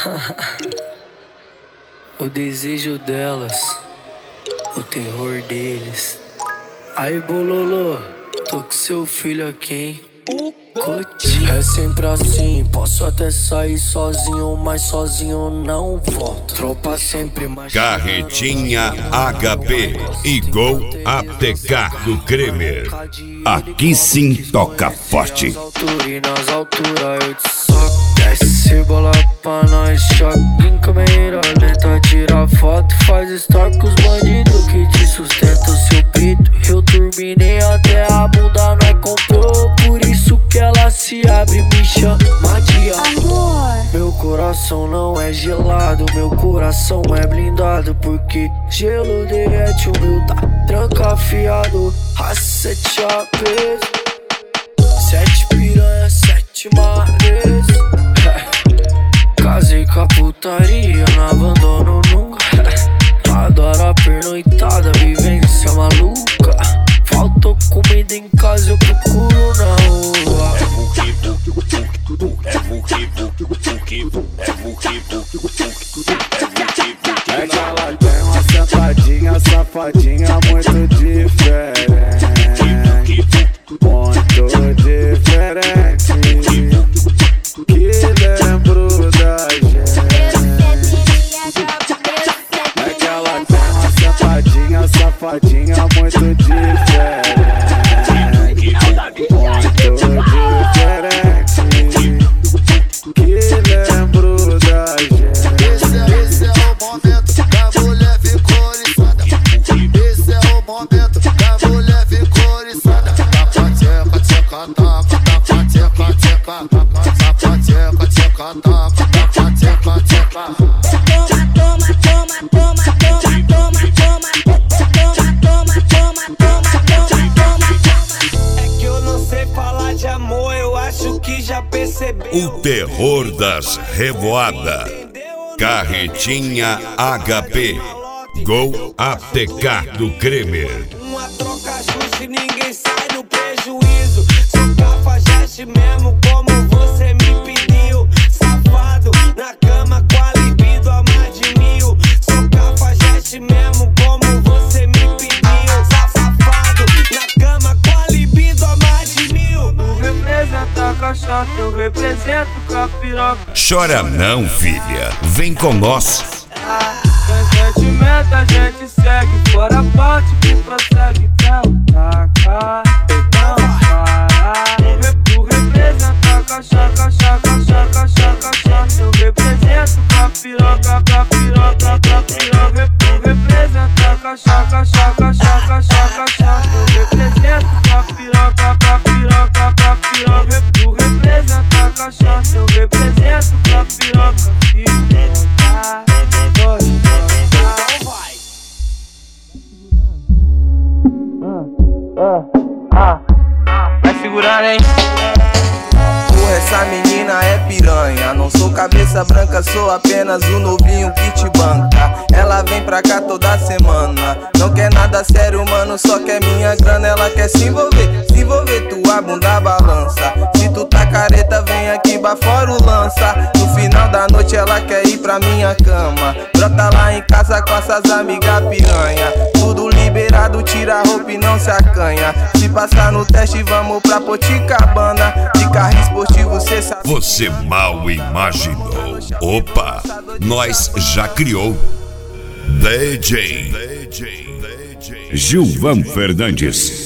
O desejo delas, o terror deles. Aí, bololô, tô com seu filho aqui, hein? É sempre assim, posso até sair sozinho, mas sozinho não volto. Tropa sempre mais. Carretinha HP e Gol ATK do Kremer. Aqui sim toca forte. E nas alturas eu te soco. Desce bola pra nós, choque em câmera lenta. Tira foto, faz story com os bandidos que te sustentam seu peito. Eu turbinei até a bunda, nós comprou. Por isso que ela se abre, me chama de amor. Meu coração não é gelado, meu coração é blindado. Porque gelo derrete, o meu tá trancafiado. A 7 APs, 7 piranha, 7 mares. Casei com a putaria, não abandono nunca. Adoro a pernoitada, vivência maluca. Faltou comida em casa, eu procuro na rua. É que ela tem uma safadinha, safadinha muito diferente. Muito diferente, que lembro da gente. É que ela tem uma safadinha, safadinha muito diferente. Muito diferente, que lembro da gente. Esse é o momento que a mulher ficou oriçada. Esse é o momento que a mulher ficou oriçada. Tapa, tcheca, tcheca, taca, tapa, tcheca, tcheca, tapa, tcheca, tcheca, taca, tapa, tcheca, tcheca. O terror das revoadas. Carretinha HP Gol ATK do Kremer. Uma troca justa e ninguém sai no prejuízo. Sou cafajeste mesmo como você me pediu. Safado na cama com a libido a mais de 1000. Sou cafajeste mesmo como você me pediu. Safado na cama com a libido a mais de 1000. Tu representa a cachaça, eu represento com a piroca. Chora não, filha, vem com nós. Sem sentimento a gente segue, fora a parte que prossegue. Não taca, não para. Tu representa a cachaça, eu represento com a piroca, pra piroca, pra piroca. Tu representa a cachaça, eu represento com a piroca, pra piroca, pra piroca. Tu representa a cachaça, eu represento com a piroca. Vai segurando, hein? Porra, essa menina é piranha. Não sou cabeça branca, sou apenas o novinho que te banca. Ela vem pra cá toda semana. Não quer nada sério, mano, só quer minha grana. Ela quer se envolver, tua bunda balança. Se tu tá careta, vem aqui fora o lança. No final da noite ela quer ir pra minha cama. Brota lá em casa com essas amigas piranha. Tudo liberado, tira a roupa e não se acanha. Se passar no teste, vamos pra Poticabana. De carro esportivo, cê sabe. Você mal imaginou. Opa, nós já criou. DJ Gilvan Fernandes.